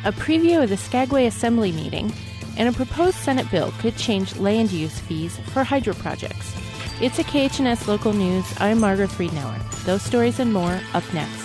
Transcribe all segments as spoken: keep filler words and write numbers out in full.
a preview of the Skagway Assembly meeting, and a proposed Senate bill could change land use fees for hydro projects. It's a K H N S Local News. I'm Margaret Friedenauer. Those stories and more up next.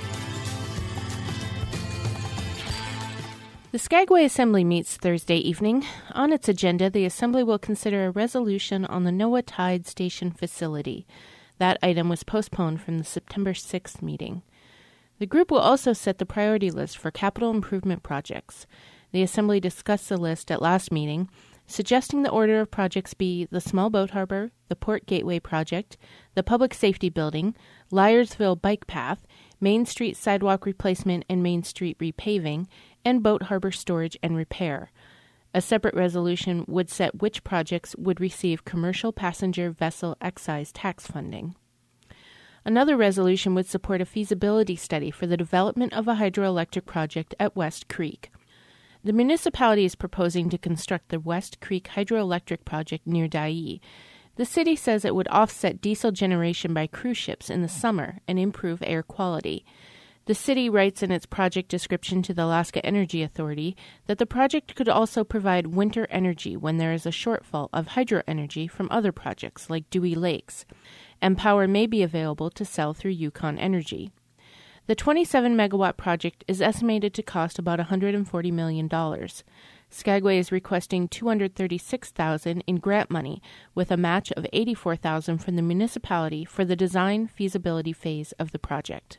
The Skagway Assembly meets Thursday evening. On its agenda, the Assembly will consider a resolution on the NOAA Tide Station facility. That item was postponed from the September sixth meeting. The group will also set the priority list for capital improvement projects. The Assembly discussed the list at last meeting, suggesting the order of projects be the Small Boat Harbor, the Port Gateway Project, the Public Safety Building, Lyersville Bike Path, Main Street Sidewalk Replacement and Main Street Repaving, and Boat Harbor Storage and Repair. A separate resolution would set which projects would receive commercial passenger vessel excise tax funding. Another resolution would support a feasibility study for the development of a hydroelectric project at West Creek. The municipality is proposing to construct the West Creek hydroelectric project near Dyea. The city says it would offset diesel generation by cruise ships in the summer and improve air quality. The city writes in its project description to the Alaska Energy Authority that the project could also provide winter energy when there is a shortfall of hydro energy from other projects like Dewey Lakes, and power may be available to sell through Yukon Energy. The twenty-seven megawatt project is estimated to cost about one hundred forty million dollars. Skagway is requesting two hundred thirty-six thousand dollars in grant money, with a match of eighty-four thousand dollars from the municipality for the design feasibility phase of the project.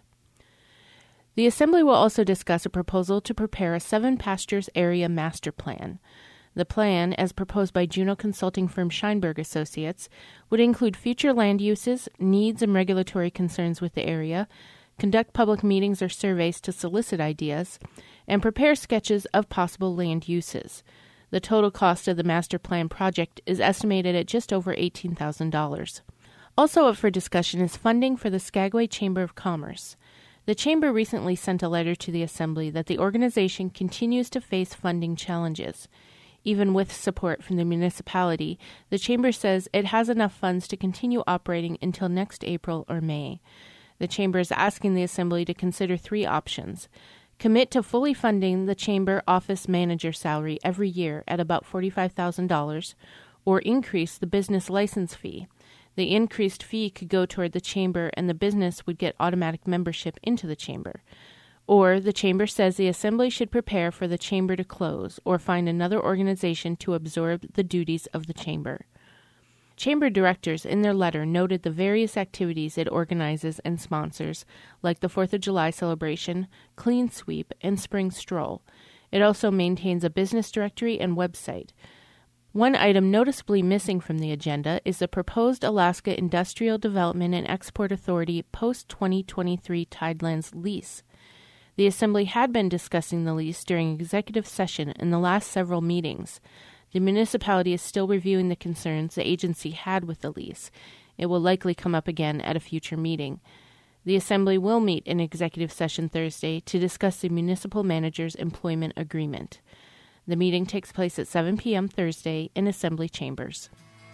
The Assembly will also discuss a proposal to prepare a Seven Pastures Area Master Plan. The plan, as proposed by Juneau consulting firm Scheinberg Associates, would include future land uses, needs and regulatory concerns with the area, conduct public meetings or surveys to solicit ideas, and prepare sketches of possible land uses. The total cost of the master plan project is estimated at just over eighteen thousand dollars. Also up for discussion is funding for the Skagway Chamber of Commerce. The Chamber recently sent a letter to the Assembly that the organization continues to face funding challenges. Even with support from the municipality, the Chamber says it has enough funds to continue operating until next April or May. The Chamber is asking the Assembly to consider three options. Commit to fully funding the Chamber office manager salary every year at about forty-five thousand dollars, or increase the business license fee. The increased fee could go toward the Chamber and the business would get automatic membership into the Chamber. Or the Chamber says the Assembly should prepare for the Chamber to close or find another organization to absorb the duties of the Chamber. Chamber directors in their letter noted the various activities it organizes and sponsors, like the fourth of July celebration, Clean Sweep, and Spring Stroll. It also maintains a business directory and website. One item noticeably missing from the agenda is the proposed Alaska Industrial Development and Export Authority post twenty twenty-three Tidelands lease. The Assembly had been discussing the lease during executive session in the last several meetings. The municipality is still reviewing the concerns the agency had with the lease. It will likely come up again at a future meeting. The Assembly will meet in executive session Thursday to discuss the municipal manager's employment agreement. The meeting takes place at seven p.m. Thursday in Assembly chambers.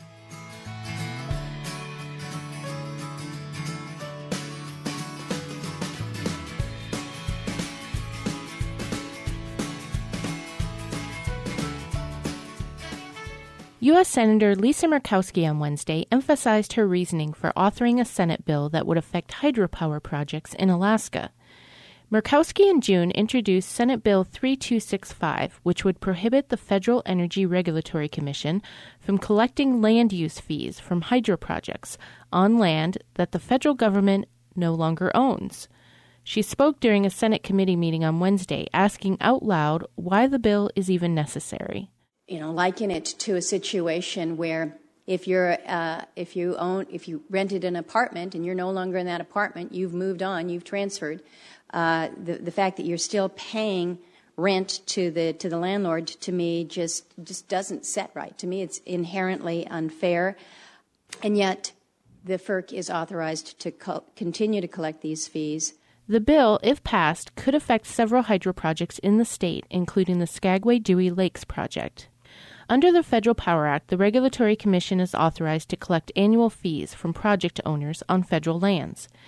U S Senator Lisa Murkowski on Wednesday emphasized her reasoning for authoring a Senate bill that would affect hydropower projects in Alaska. Murkowski in June introduced Senate Bill thirty-two sixty-five, which would prohibit the Federal Energy Regulatory Commission from collecting land use fees from hydro projects on land that the federal government no longer owns. She spoke during a Senate committee meeting on Wednesday, asking out loud why the bill is even necessary. You know, liken it to a situation where if you're uh, if you own if you rented an apartment and you're no longer in that apartment, you've moved on, you've transferred. Uh, the the fact that you're still paying rent to the to the landlord, to me, just just doesn't set right. To me, it's inherently unfair, and yet the F E R C is authorized to co- continue to collect these fees. The bill, if passed, could affect several hydro projects in the state, including the Skagway Dewey Lakes project. Under the Federal Power Act, the Regulatory Commission is authorized to collect annual fees from project owners on federal lands.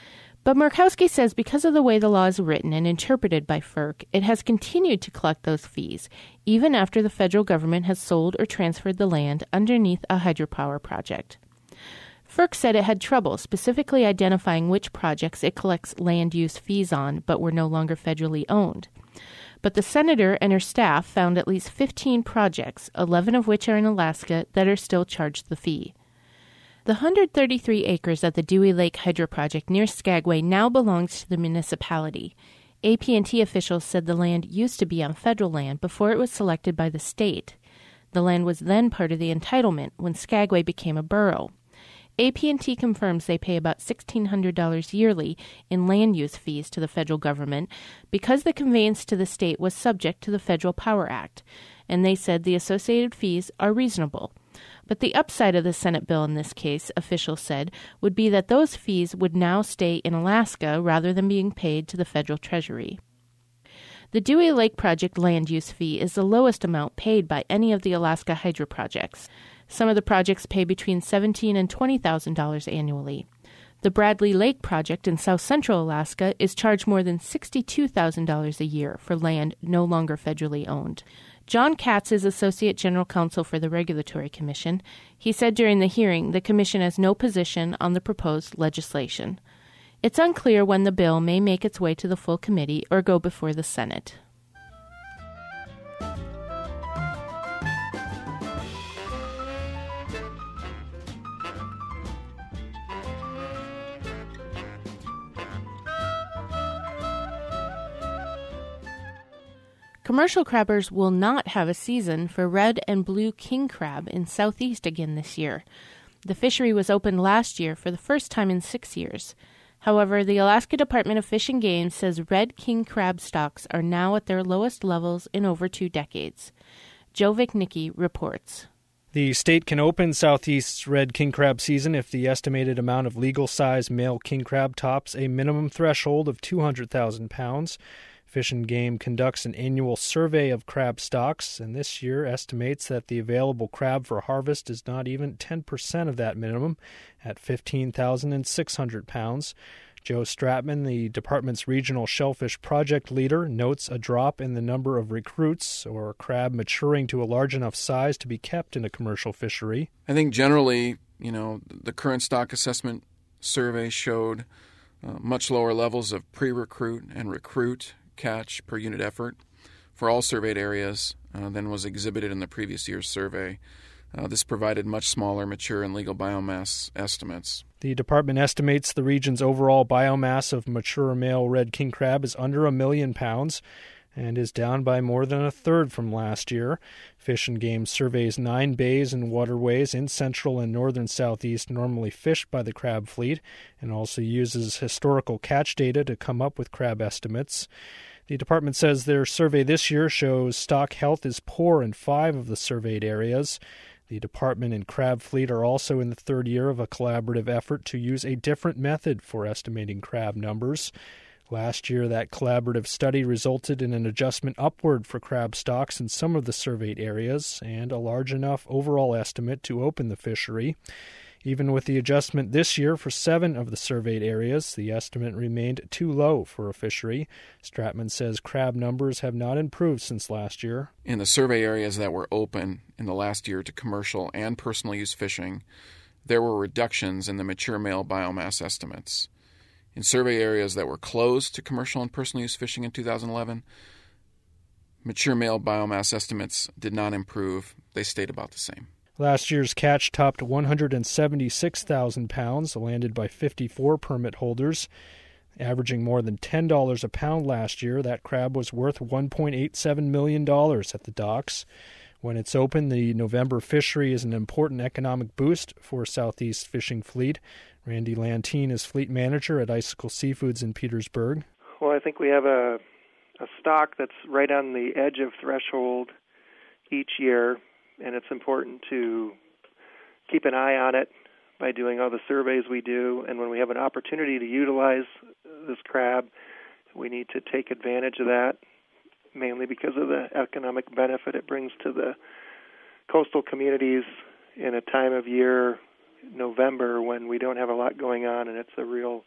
But Murkowski says because of the way the law is written and interpreted by F E R C, it has continued to collect those fees, even after the federal government has sold or transferred the land underneath a hydropower project. F E R C said it had trouble specifically identifying which projects it collects land use fees on but were no longer federally owned. But the senator and her staff found at least fifteen projects, eleven of which are in Alaska, that are still charged the fee. The one hundred thirty-three acres at the Dewey Lake Hydro Project near Skagway now belongs to the municipality. A P and T officials said the land used to be on federal land before it was selected by the state. The land was then part of the entitlement when Skagway became a borough. A P and T confirms they pay about sixteen hundred dollars yearly in land use fees to the federal government because the conveyance to the state was subject to the Federal Power Act, and they said the associated fees are reasonable. But the upside of the Senate bill in this case, officials said, would be that those fees would now stay in Alaska rather than being paid to the federal treasury. The Dewey Lake Project land use fee is the lowest amount paid by any of the Alaska hydro projects. Some of the projects pay between seventeen thousand dollars and twenty thousand dollars annually. The Bradley Lake Project in south central Alaska is charged more than sixty-two thousand dollars a year for land no longer federally owned. John Katz is Associate General Counsel for the Regulatory Commission. He said during the hearing the Commission has no position on the proposed legislation. It's unclear when the bill may make its way to the full committee or go before the Senate. Commercial crabbers will not have a season for red and blue king crab in Southeast again this year. The fishery was opened last year for the first time in six years. However, the Alaska Department of Fish and Game says red king crab stocks are now at their lowest levels in over two decades. Joe Vicnicki reports. The state can open Southeast's red king crab season if the estimated amount of legal-size male king crab tops a minimum threshold of two hundred thousand pounds. Fish and Game conducts an annual survey of crab stocks, and this year estimates that the available crab for harvest is not even ten percent of that minimum, at fifteen thousand six hundred pounds. Joe Stratman, the department's regional shellfish project leader, notes a drop in the number of recruits, or crab maturing to a large enough size to be kept in a commercial fishery. I think generally, you know, the current stock assessment survey showed uh, much lower levels of pre-recruit and recruit catch per unit effort for all surveyed areas uh, than was exhibited in the previous year's survey. Uh, this provided much smaller mature and legal biomass estimates. The department estimates the region's overall biomass of mature male red king crab is under a million pounds and is down by more than a third from last year. Fish and Game surveys nine bays and waterways in central and northern Southeast normally fished by the crab fleet and also uses historical catch data to come up with crab estimates. The department says their survey this year shows stock health is poor in five of the surveyed areas. The department and crab fleet are also in the third year of a collaborative effort to use a different method for estimating crab numbers. Last year, that collaborative study resulted in an adjustment upward for crab stocks in some of the surveyed areas and a large enough overall estimate to open the fishery. Even with the adjustment this year for seven of the surveyed areas, the estimate remained too low for a fishery. Stratman says crab numbers have not improved since last year. In the survey areas that were open in the last year to commercial and personal use fishing, there were reductions in the mature male biomass estimates. In survey areas that were closed to commercial and personal use fishing in two thousand eleven, mature male biomass estimates did not improve. They stayed about the same. Last year's catch topped one hundred seventy-six thousand pounds, landed by fifty-four permit holders. Averaging more than ten dollars a pound last year, that crab was worth one point eight seven million dollars at the docks. When it's open, the November fishery is an important economic boost for Southeast Fishing Fleet. Randy Lantine is fleet manager at Icicle Seafoods in Petersburg. Well, I think we have a, a stock that's right on the edge of threshold each year, and it's important to keep an eye on it by doing all the surveys we do. And when we have an opportunity to utilize this crab, we need to take advantage of that, mainly because of the economic benefit it brings to the coastal communities in a time of year, November, when we don't have a lot going on, and it's a real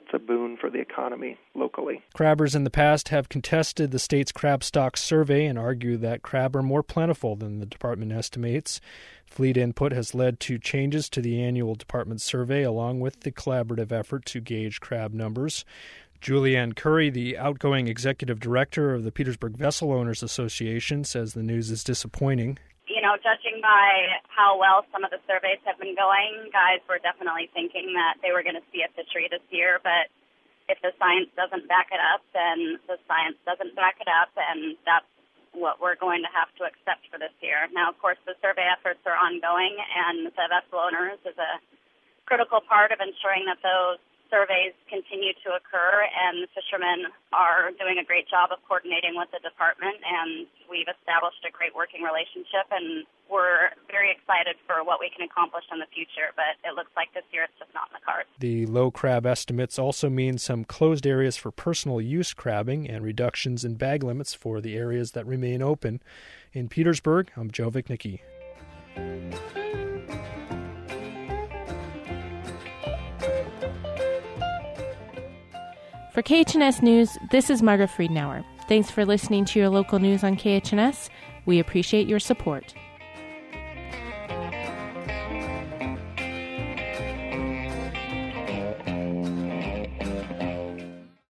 it's a boon for the economy locally. Crabbers in the past have contested the state's crab stock survey and argue that crab are more plentiful than the department estimates. Fleet input has led to changes to the annual department survey, along with the collaborative effort to gauge crab numbers. Julianne Curry, the outgoing executive director of the Petersburg Vessel Owners Association, says the news is disappointing. You know, judging by how well some of the surveys have been going, guys were definitely thinking that they were going to see a fishery this year. But if the science doesn't back it up, then the science doesn't back it up, and that's what we're going to have to accept for this year. Now, of course, the survey efforts are ongoing, and the vessel owners is a critical part of ensuring that those surveys continue to occur, and the fishermen are doing a great job of coordinating with the department, and we've established a great working relationship, and we're very excited for what we can accomplish in the future, but it looks like this year it's just not in the cards. The low crab estimates also mean some closed areas for personal use crabbing and reductions in bag limits for the areas that remain open. In Petersburg, I'm Joe Vichnicki. For K H N S News, this is Margaret Friedenauer. Thanks for listening to your local news on K H N S. We appreciate your support.